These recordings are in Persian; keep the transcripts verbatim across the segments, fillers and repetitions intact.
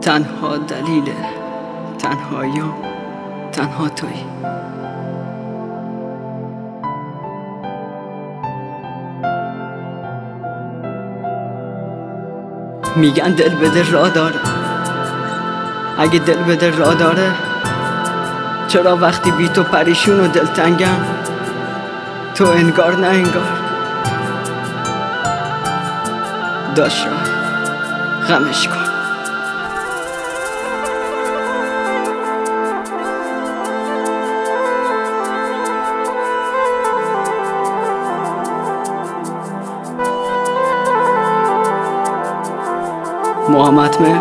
تنها دلیل تنهاییام تنها تویی. میگن دل بده راه داره، اگه دل بده راه داره چرا وقتی بی تو پریشون و دلتنگم تو انگار نه انگار داشت راه غمش کن. محمد مهر،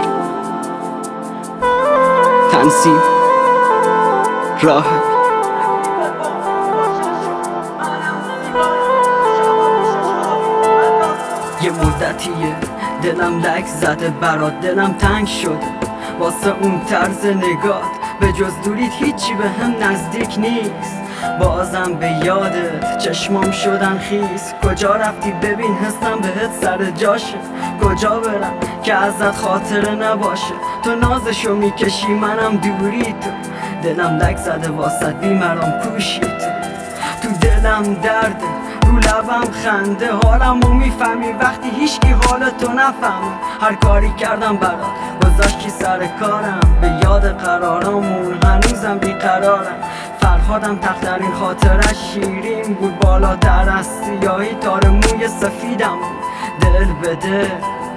تنظیم راه. یه مدتیه دلم لک زده برات، دلم تنگ شده واسه اون طرز نگات، به جز دوریت هیچی به هم نزدیک نیست. بازم به یادت چشمام شدن خیس، کجا رفتی ببین حسم بهت سر جاشه، کجا برم که ازت خاطره نباشه. تو نازشو میکشی منم دوری تو، دلم لک زده واسه بیمرام کوشی تو. تو دلم درده رو لبم خنده، حالمو میفهمی وقتی هیچکی حال تو نفهمه. هر کاری کردم برات گذاشتی سر کارم، به یاد قرارامون هنوزم بیقرارم. فرهادم تخترین خاطرش شیرین بود، بالاتر از سیاهی تار موی سفیدم بود. دل به دل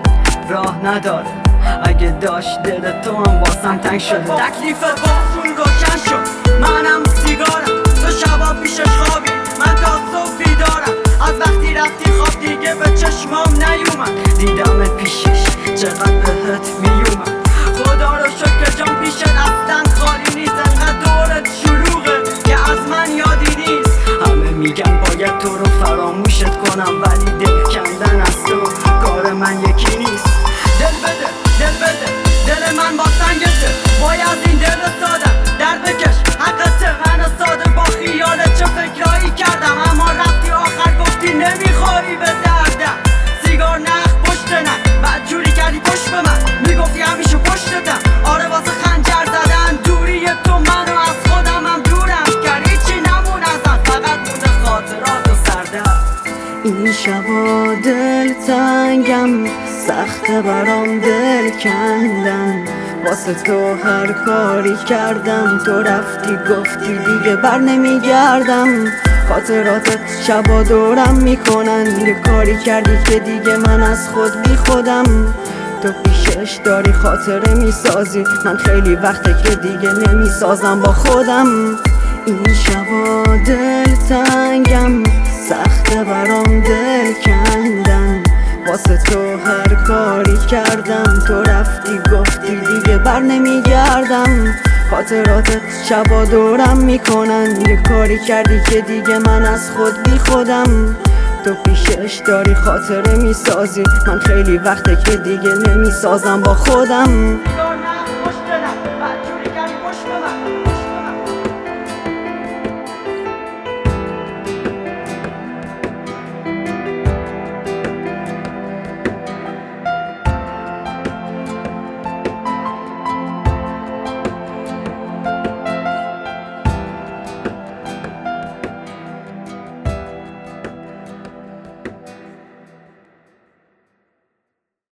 راه نداره، اگه داشت دل تو هم واسم تنگ شده. تکلیف باشون روشن شد، منم سیگارم تو شبا پیشش خوابی، من تا صبح بیدارم. از وقتی رفتی خواب دیگه به چشمام نیومد، دیدمت پیشش چقدر بهت میومد. خدا رو شکر جام پیشت اصلا خالی نیست، انقدر دورت شلوغه که از من یادی نیست. همه میگن باید تو رو فراموشت کنم، ولی دل کندن از تو کار من یکی نیست. دل بده دل بده دل من با سنگته، وای از این دل ساده در بکش حقته. من ساده با خیالت چه فکرایی کردم، اما رفتی آخر گفتی نمیخوری به دردم. سیگار نخ پشت نه بعد جوری کردی پشت به من، میگفتی همیشه پشتتم. آره واسه خنجر زدن دوری تو منو از خودم هم دورم کرد، هیچی نمون ازم فقط مونده خاطرات و سردرد. این شبا دل تنگم سخته برام دل کندن، واسه تو هر کاری کردم تو رفتی گفتی دیگه بر نمیگردم. خاطراتت شبا دورم میکنن، یه کاری کردی که دیگه من از خود بی خودم. تو پیشش داری خاطره میسازی، من خیلی وقته که دیگه نمیسازم با خودم. این شبا دل تنگم سخته برام دل کندن، واسه تو هر کاری کردم تو رفتی گفتی دیگه بر نمیگردم. خاطراتت شبا دورم میکنن، یه کاری کردی که دیگه من از خود بی خودم. تو پیشش داری خاطره میسازی، من خیلی وقته که دیگه نمیسازم با خودم.